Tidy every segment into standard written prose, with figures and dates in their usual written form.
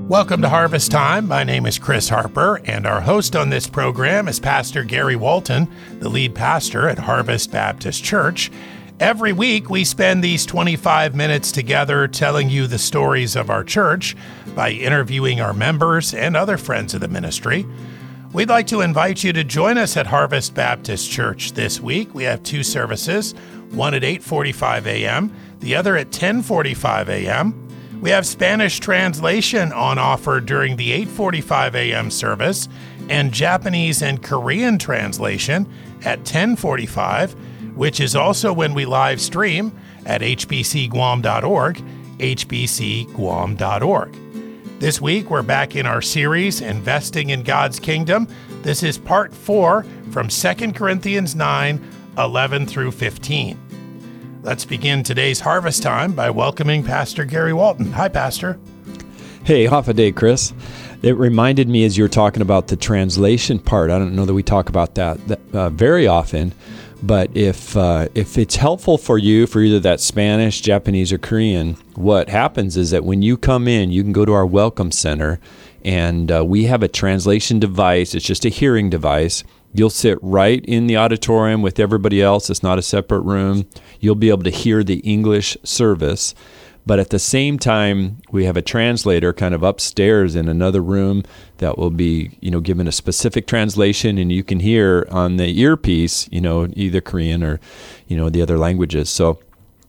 Welcome to Harvest Time. My name is Chris Harper, and our host on this program is Pastor Gary Walton, the lead pastor at Harvest Baptist Church. Every week, we spend these 25 minutes together telling you the stories of our church by interviewing our members and other friends of the ministry. We'd like to invite you to join us at Harvest Baptist Church this week. We have two services, one at 8:45 a.m., the other at 10:45 a.m., We have Spanish translation on offer during the 8:45 a.m. service and Japanese and Korean translation at 10:45, which is also when we live stream at hbcguam.org, hbcguam.org. This week, we're back in our series, Investing in God's Kingdom. This is part 4 from 2 Corinthians 9:11 through 15. Let's begin today's Harvest Time by welcoming Pastor Gary Walton. Hi, Pastor. Hey, half a day, Chris. It reminded me as you were talking about the translation part. I don't know that we talk about that very often, but if it's helpful for you for either that Spanish, Japanese, or Korean, what happens is that when you come in, you can go to our Welcome Center, and we have a translation device. It's just a hearing device. You'll sit right in the auditorium with everybody else. It's not a separate room. You'll be able to hear the English service. But at the same time, we have a translator kind of upstairs in another room that will be, given a specific translation, and you can hear on the earpiece, either Korean or, the other languages. So,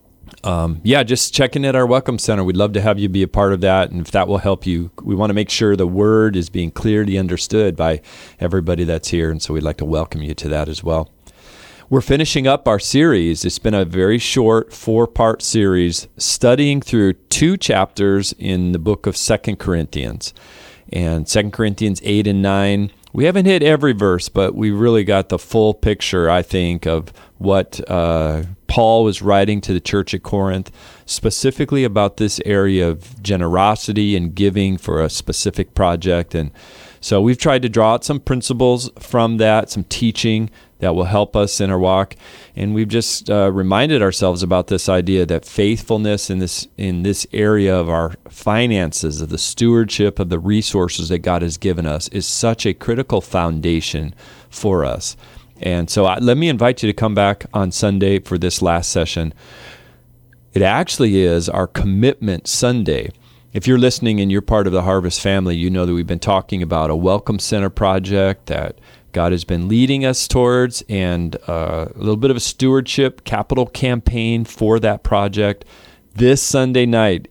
just checking at our Welcome Center. We'd love to have you be a part of that. And if that will help you, we want to make sure the word is being clearly understood by everybody that's here. And so we'd like to welcome you to that as well. We're finishing up our series. It's been a very short 4-part series studying through 2 chapters in the book of 2 Corinthians. And 2 Corinthians 8 and 9, we haven't hit every verse, but we really got the full picture, I think, of what Paul was writing to the church at Corinth, specifically about this area of generosity and giving for a specific project. And so we've tried to draw out some principles from that, some teaching that will help us in our walk. And we've just reminded ourselves about this idea that faithfulness in this area of our finances, of the stewardship of the resources that God has given us, is such a critical foundation for us. And so let me invite you to come back on Sunday for this last session. It actually is our Commitment Sunday. If you're listening and you're part of the Harvest family, you know that we've been talking about a Welcome Center project that God has been leading us towards, and a little bit of a stewardship capital campaign for that project. This Sunday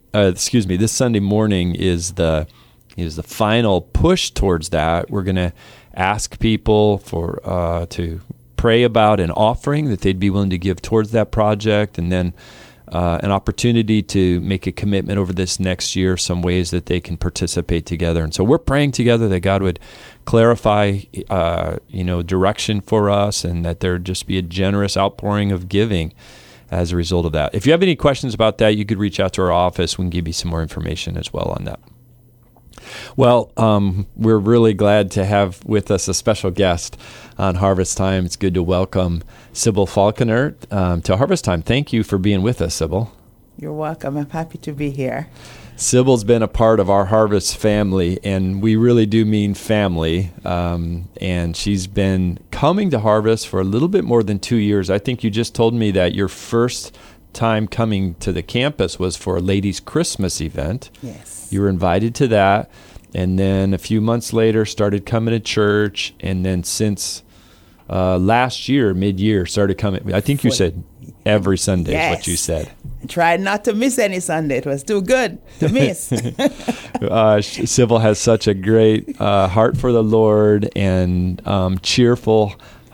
morning is the final push towards that. We're going to ask people to pray about an offering that they'd be willing to give towards that project, and then an opportunity to make a commitment over this next year, some ways that they can participate together. And so we're praying together that God would clarify, direction for us, and that there'd just be a generous outpouring of giving as a result of that. If you have any questions about that, you could reach out to our office. We can give you some more information as well on that. Well, we're really glad to have with us a special guest on Harvest Time. It's good to welcome Sybil Falconer to Harvest Time. Thank you for being with us, Sybil. You're welcome. I'm happy to be here. Sybil's been a part of our Harvest family, and we really do mean family. And she's been coming to Harvest for a little bit more than 2 years. I think you just told me that your first time coming to the campus was for a ladies' Christmas event. Yes. You were invited to that, and then a few months later started coming to church, and then since last year, mid-year, started coming. I think you said every Sunday is what you said. I tried not to miss any Sunday. It was too good to miss. Sybil has such a great heart for the Lord, and cheerful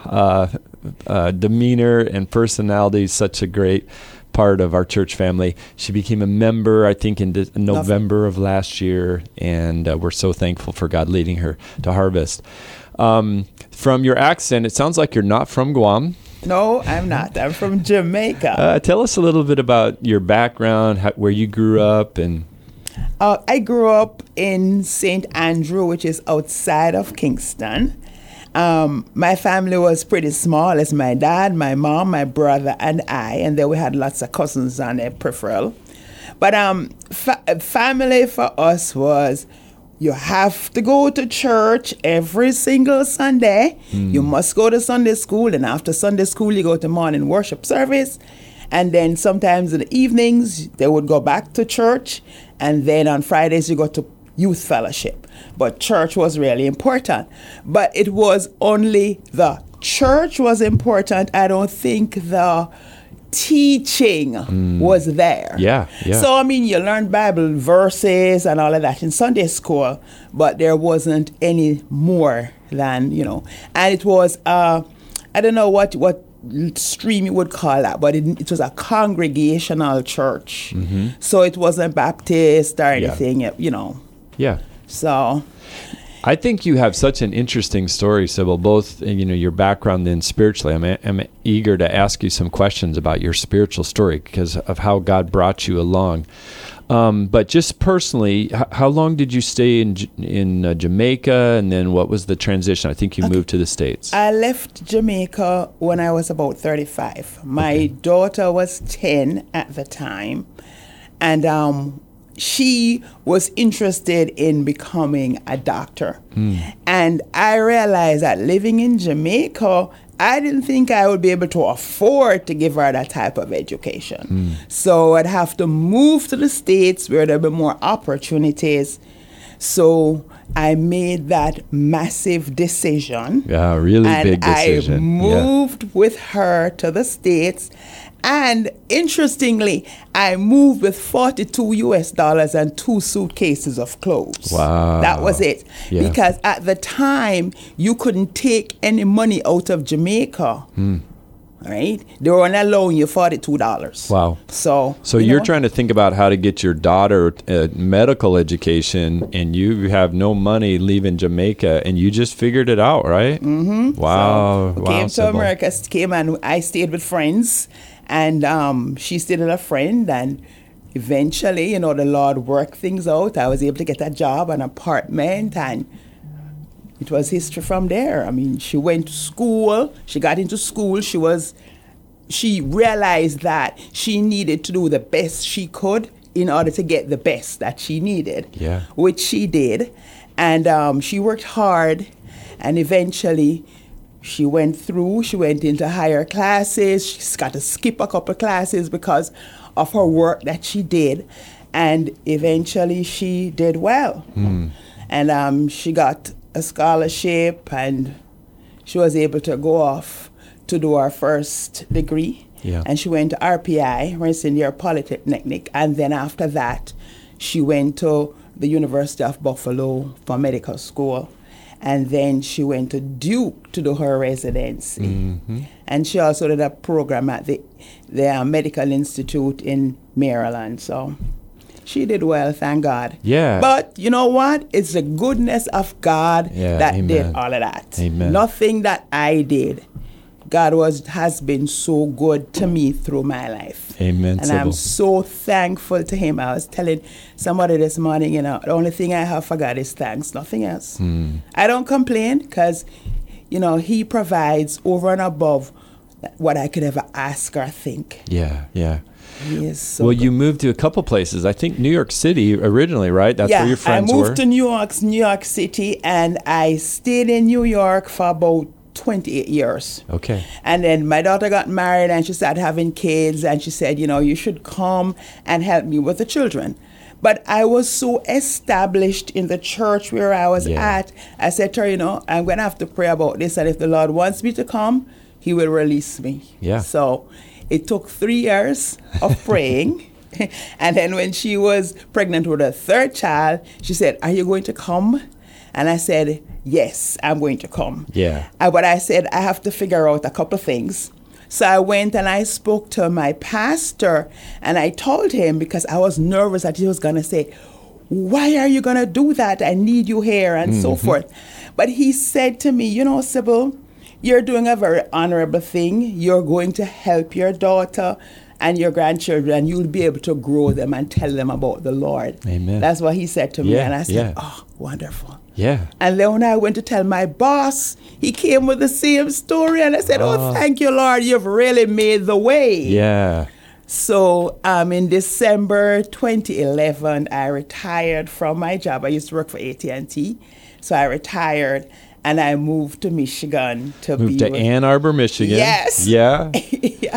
demeanor and personality. Such a great part of our church family. She became a member, I think, in November of last year, and we're so thankful for God leading her to Harvest. From your accent, it sounds like you're not from Guam. No, I'm not. I'm from Jamaica. Tell us a little bit about your background, where you grew up. And I grew up in St. Andrew, which is outside of Kingston. My family was pretty small. It's my dad, my mom, my brother, and I. And then we had lots of cousins on a peripheral. But family for us was you have to go to church every single Sunday. You must go to Sunday school, and after Sunday school, you go to morning worship service. And then sometimes in the evenings, they would go back to church. And then on Fridays, you go to youth fellowship. But church was really important. But it was only the church was important. I don't think the teaching was there. Yeah. So, I mean, you learned Bible verses and all of that in Sunday school, but there wasn't any more than, and it was, I don't know what stream you would call that, but it was a congregational church. So it wasn't Baptist or anything, Yeah. So I think you have such an interesting story, Sybil, both, your background and spiritually. I'm eager to ask you some questions about your spiritual story because of how God brought you along. But just personally, how long did you stay in Jamaica, and then what was the transition? I think you moved to the States. I left Jamaica when I was about 35. My daughter was 10 at the time, and she was interested in becoming a doctor. And I realized that living in Jamaica, I didn't think I would be able to afford to give her that type of education. So I'd have to move to the States where there'd be more opportunities. So I made that massive decision. Yeah, really big decision. I moved with her to the States. And interestingly, I moved with $42 and 2 suitcases of clothes. Wow. That was it. Yeah. Because at the time, you couldn't take any money out of Jamaica. Right? They were only allowing you $42. Wow. So you're trying to think about how to get your daughter a medical education, and you have no money leaving Jamaica, and you just figured it out, right? Wow. So we came to Sybil. America, and I stayed with friends. And she stayed with a friend, and eventually, the Lord worked things out. I was able to get a job, an apartment, and it was history from there. I mean, she went to school. She got into school. She realized that she needed to do the best she could in order to get the best that she needed, which she did. And she worked hard, and eventually she went into higher classes. She's got to skip a couple classes because of her work that she did. And eventually she did well. And she got a scholarship, and she was able to go off to do her first degree. And she went to RPI, Rensselaer Polytechnic. And then after that, she went to the University of Buffalo for medical school. And then she went to Duke to do her residency. And she also did a program at the Medical Institute in Maryland. So she did well, thank God. Yeah. But you know what? It's the goodness of God that did all of that. Amen. Nothing that I did. God has been so good to me through my life. Amen. And I'm so thankful to Him. I was telling somebody this morning, the only thing I have for God is thanks, nothing else. I don't complain because, He provides over and above what I could ever ask or think. Yeah. He is so Well, good. you moved to a couple places. I think New York City originally, right? That's where your friends were. I moved to New York City, and I stayed in New York for about 28 years. Okay. And then my daughter got married, and she started having kids, and she said, you should come and help me with the children. But I was so established in the church where I was at, I said to her, I'm going to have to pray about this, and if the Lord wants me to come, He will release me. Yeah. So it took 3 years of praying. And then when she was pregnant with her third child, she said, are you going to come? And I said, yes, I'm going to come. Yeah. But I said, I have to figure out a couple of things. So I went and I spoke to my pastor, and I told him, because I was nervous that he was going to say, why are you going to do that? I need you here, and so forth. But he said to me, Sybil, you're doing a very honorable thing. You're going to help your daughter and your grandchildren, and you'll be able to grow them and tell them about the Lord. Amen. That's what he said to me. Yeah, And I said, yeah. oh, wonderful. Yeah. And then when I went to tell my boss, he came with the same story. And I said, oh, thank you, Lord. You've really made the way. Yeah. So in December 2011, I retired from my job. I used to work for AT&T. So I retired and I moved to Michigan to Moved to Ann Arbor, Michigan. Yes. Yeah. Yeah.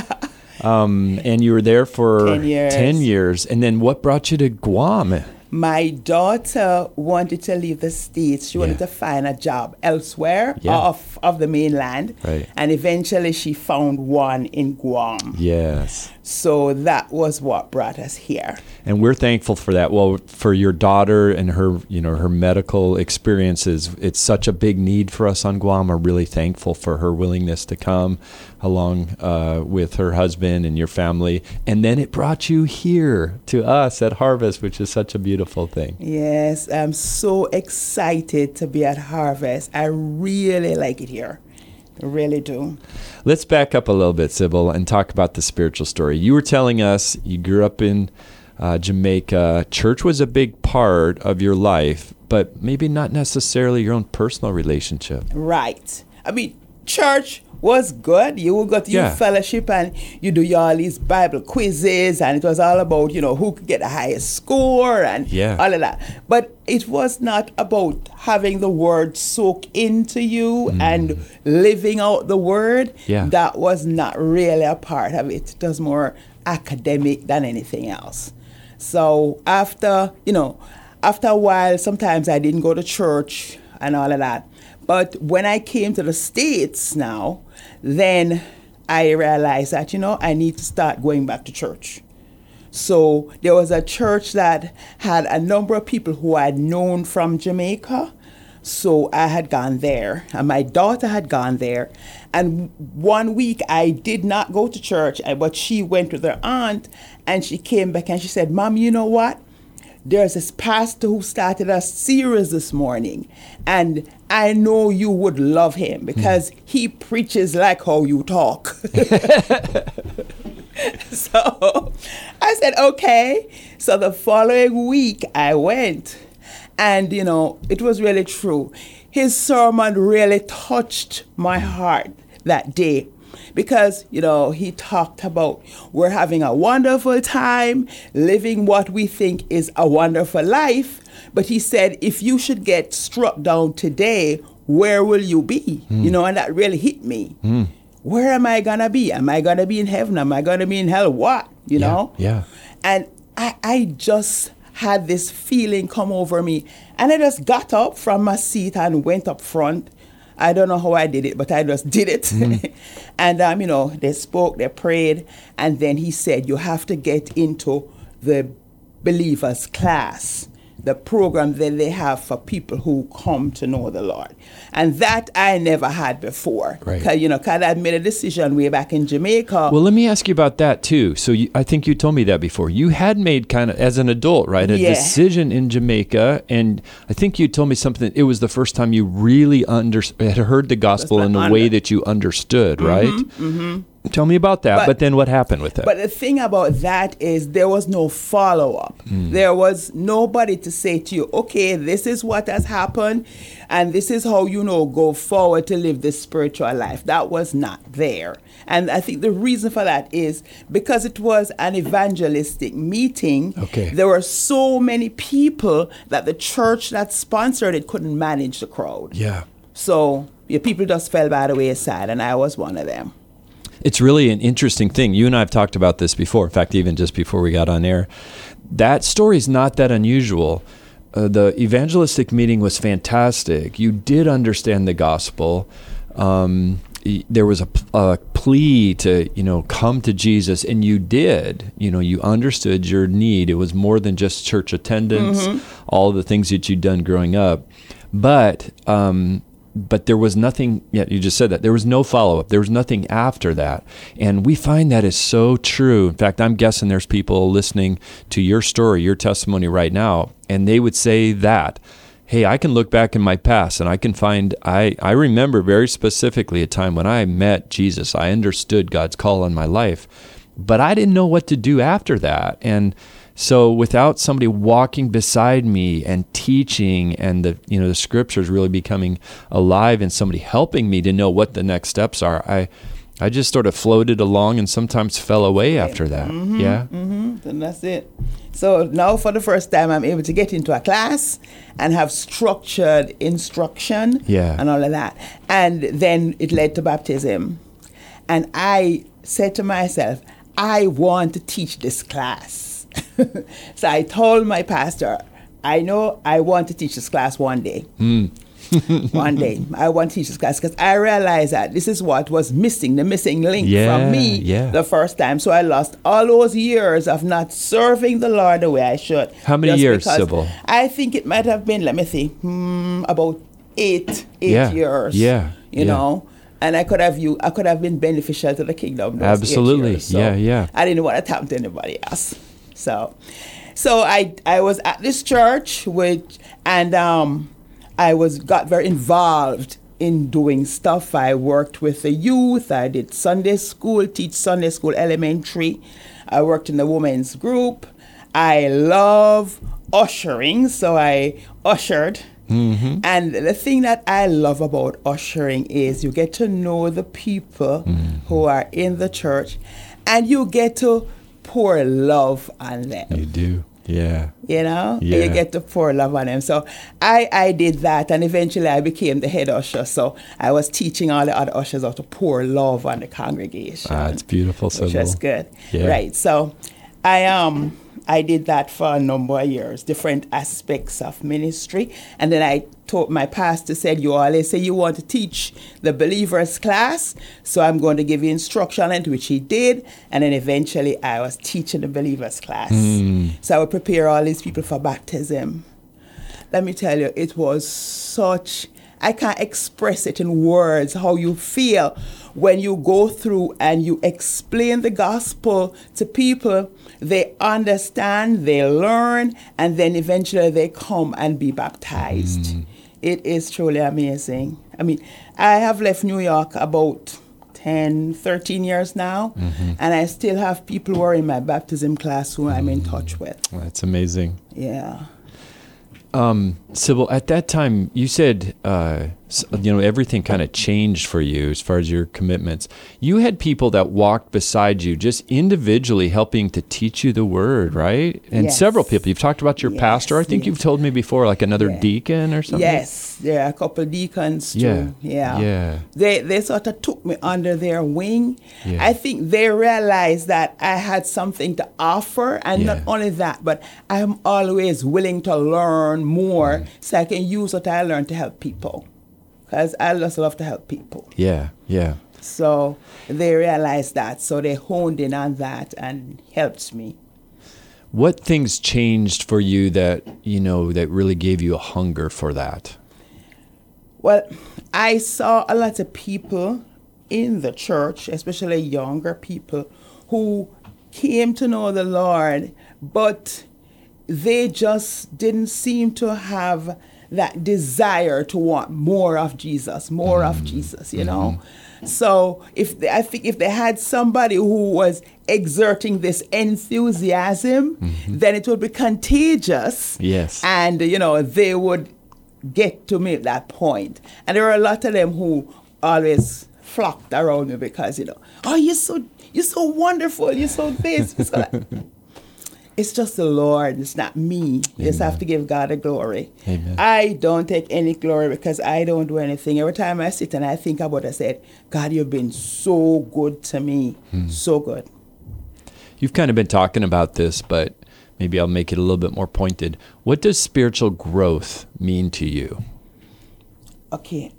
And you were there for 10 years. 10 years. And then what brought you to Guam? My daughter wanted to leave the States. She wanted to find a job elsewhere off of the mainland. Right. And eventually she found one in Guam. Yes. So that was what brought us here. And we're thankful for that. Well, for your daughter and her, her medical experiences, it's such a big need for us on Guam. We're really thankful for her willingness to come along with her husband and your family. And then it brought you here to us at Harvest, which is such a beautiful thing. Yes, I'm so excited to be at Harvest. I really like it here. I really do. Let's back up a little bit, Sybil, and talk about the spiritual story. You were telling us you grew up in Jamaica. Church was a big part of your life, but maybe not necessarily your own personal relationship. Right. I mean, church was good. You would go to youth fellowship and you do all these Bible quizzes, and it was all about, who could get the highest score and all of that. But it was not about having the word soak into you and living out the word. Yeah. That was not really a part of it. It was more academic than anything else. So after a while, sometimes I didn't go to church and all of that. But when I came to the States now, then I realized that, I need to start going back to church. So there was a church that had a number of people who I had known from Jamaica. So I had gone there, and my daughter had gone there. And one week I did not go to church, but she went with her aunt, and she came back and she said, "Mom, you know what? There's this pastor who started a series this morning, and I know you would love him because he preaches like how you talk." So I said, okay. So the following week I went, and, it was really true. His sermon really touched my heart that day. Because, he talked about we're having a wonderful time, living what we think is a wonderful life. But he said, if you should get struck down today, where will you be? And that really hit me. Where am I going to be? Am I going to be in heaven? Am I going to be in hell? What? Yeah. And I just had this feeling come over me. And I just got up from my seat and went up front. I don't know how I did it, but I just did it. And, they spoke, they prayed, and then he said, you have to get into the believers class, the program that they have for people who come to know the Lord. And that I never had before. Right. Because, I made a decision way back in Jamaica. Well, let me ask you about that, too. So I think you told me that before. You had made kind of, as an adult, right, a decision in Jamaica, and I think you told me something, it was the first time you really had heard the gospel in the way that you understood, right? Mm-hmm. Tell me about that, but then what happened with that? But the thing about that is there was no follow-up. There was nobody to say to you, okay, this is what has happened, and this is how, go forward to live this spiritual life. That was not there. And I think the reason for that is because it was an evangelistic meeting, there were so many people that the church that sponsored it couldn't manage the crowd. Yeah. So people just fell by the wayside, and I was one of them. It's really an interesting thing. You and I have talked about this before. In fact, even just before we got on air. That story is not that unusual. The evangelistic meeting was fantastic. You did understand the gospel. There was a plea to, come to Jesus, and you did. You understood your need. It was more than just church attendance, all the things that you'd done growing up. But there was nothing, you just said that, there was no follow-up. There was nothing after that. And we find that is so true. In fact, I'm guessing there's people listening to your story, your testimony right now, and they would say that, hey, I can look back in my past and I can find, I remember very specifically a time when I met Jesus. I understood God's call on my life, but I didn't know what to do after that. And so without somebody walking beside me and teaching and the scriptures really becoming alive and somebody helping me to know what the next steps are, I just sort of floated along and sometimes fell away after that. Yeah. And that's it. So now for the first time, I'm able to get into a class and have structured instruction and all of that. And then it led to baptism. And I said to myself, I want to teach this class. So I told my pastor, I know I want to teach this class one day. One day, I want to teach this class because I realized that this is what was missing, the missing link from me the first time. So I lost all those years of not serving the Lord the way I should. How many years, Sybil? I think it might have been, let me see, about eight years. You know. And I could have been beneficial to the kingdom. Absolutely. 8 years, so I didn't want to tap to anybody else. So I was at this church, I got very involved in doing stuff. I worked with the youth. I did Sunday school, teach Sunday school elementary. I worked in the women's group. I love ushering, so I ushered. And the thing that I love about ushering is you get to know the people who are in the church, and you get to pour love on them. You do. Yeah. You know? Yeah. You get to pour love on them. So I did that, and eventually I became the head usher. So I was teaching all the other ushers how to pour love on the congregation. It's beautiful. Which was good. Yeah. Right. So I did that for a number of years, different aspects of ministry. And then I told my pastor, said, you always say you want to teach the believers class, so I'm going to give you instruction, and which he did. And then eventually I was teaching the believers class. So I would prepare all these people for baptism. Let me tell you, it was such, I can't express it in words, how you feel when you go through and you explain the gospel to people. They understand, they learn, and then eventually they come and be baptized. It is truly amazing. I mean, I have left New York about 10, 13 years now, and I still have people who are in my baptism class who I'm in touch with. That's amazing. Yeah. Sybil, at that time, you said, everything kind of changed for you as far as your commitments. You had people that walked beside you just individually helping to teach you the word, right? And several people. You've talked about your pastor. I think you've told me before, like another deacon or something. Yes, there are a couple of deacons too. Yeah. They sort of took me under their wing. Yeah. I think they realized that I had something to offer, and not only that, but I'm always willing to learn more so I can use what I learned to help people. Because I just love to help people. Yeah. So they realized that, so they honed in on that and helped me. What things changed for you that, that really gave you a hunger for that? Well, I saw a lot of people in the church, especially younger people, who came to know the Lord, but they just didn't seem to have that desire to want more of Jesus, you know. So I think if they had somebody who was exerting this enthusiasm, then it would be contagious. Yes. And, they would get to make that point. And there were a lot of them who always flocked around me because, oh, you're so wonderful, you're so this, you're so that. It's just the Lord. It's not me. You just have to give God the glory. Amen. I don't take any glory because I don't do anything. Every time I sit and I think about it, I said, God, you've been so good to me. So good. You've kind of been talking about this, but maybe I'll make it a little bit more pointed. What does spiritual growth mean to you? Okay.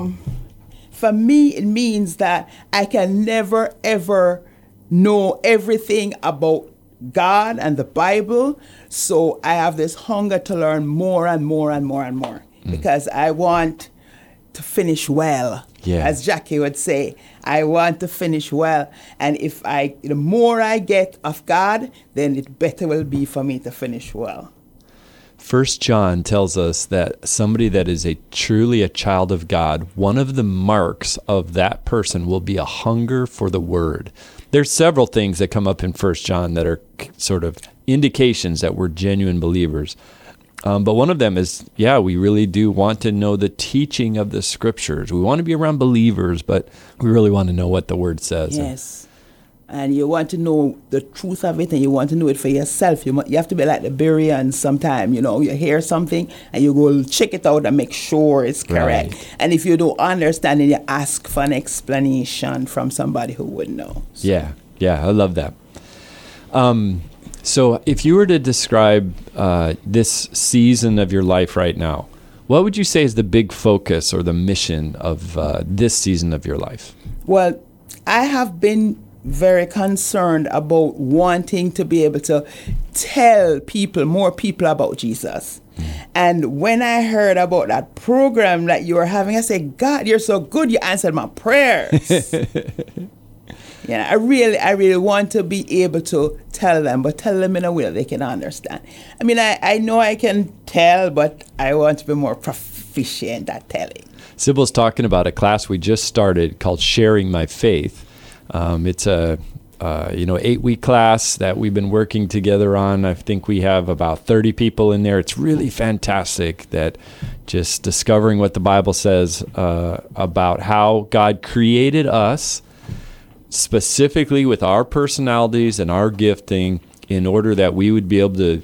For me, it means that I can never, ever know everything about God and the Bible, so I have this hunger to learn more and more and more and more because I want to finish well. As Jackie would say, I want to finish well, and the more I get of God, then it better will be for me to finish well. 1 John tells us that somebody that is truly a child of God, one of the marks of that person will be a hunger for the Word. There's several things that come up in 1 John that are sort of indications that we're genuine believers. But one of them is, we really do want to know the teaching of the Scriptures. We want to be around believers, but we really want to know what the Word says. Yes. And you want to know the truth of it, and you want to know it for yourself. You have to be like the Bereans sometime. You hear something, and you go check it out and make sure it's correct. Right. And if you don't understand it, you ask for an explanation from somebody who would know. So. Yeah, I love that. So if you were to describe this season of your life right now, what would you say is the big focus or the mission of this season of your life? Well, I have been very concerned about wanting to be able to tell more people about Jesus. And when I heard about that program that you were having, I said, God, you're so good. You answered my prayers. I really want to be able to tell them, but tell them in a way that they can understand. I mean, I know I can tell, but I want to be more proficient at telling. Sybil's talking about a class we just started called Sharing My Faith. It's a 8-week class that we've been working together on. I think we have about 30 people in there. It's really fantastic that just discovering what the Bible says about how God created us specifically with our personalities and our gifting in order that we would be able to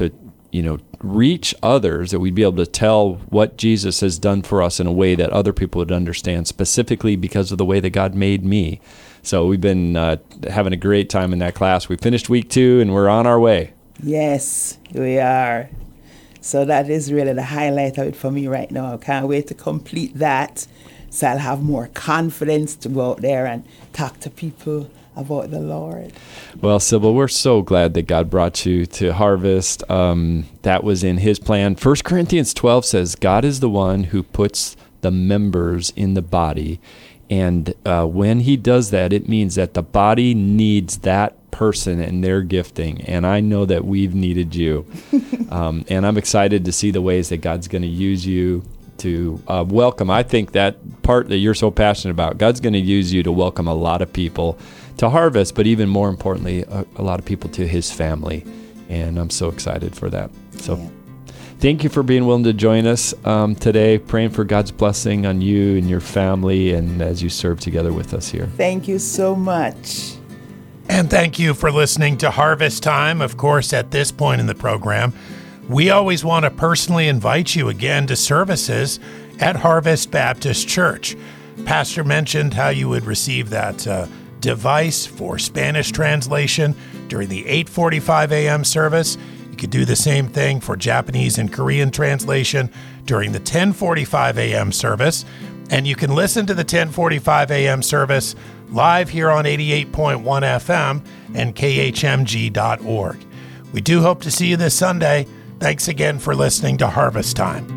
reach others, that we'd be able to tell what Jesus has done for us in a way that other people would understand, specifically because of the way that God made me. So we've been having a great time in that class. We finished week 2 and we're on our way. Yes, we are. So that is really the highlight of it for me right now. I can't wait to complete that. So I'll have more confidence to go out there and talk to people about the Lord. Well, Sybil, we're so glad that God brought you to Harvest. That was in His plan. 1 Corinthians 12 says, God is the one who puts the members in the body. And when He does that, it means that the body needs that person and their gifting. And I know that we've needed you. And I'm excited to see the ways that God's going to use you to welcome. I think that part that you're so passionate about, God's going to use you to welcome a lot of people to Harvest, but even more importantly, a lot of people to His family. And I'm so excited for that. So thank you for being willing to join us today, praying for God's blessing on you and your family and as you serve together with us here. Thank you so much. And thank you for listening to Harvest Time. Of course, at this point in the program, we always want to personally invite you again to services at Harvest Baptist Church. Pastor mentioned how you would receive that device for Spanish translation during the 8:45 a.m. service. You could do the same thing for Japanese and Korean translation during the 10:45 a.m. service. And you can listen to the 10:45 a.m. service live here on 88.1 FM and khmg.org. We do hope to see you this Sunday. Thanks again for listening to Harvest Time.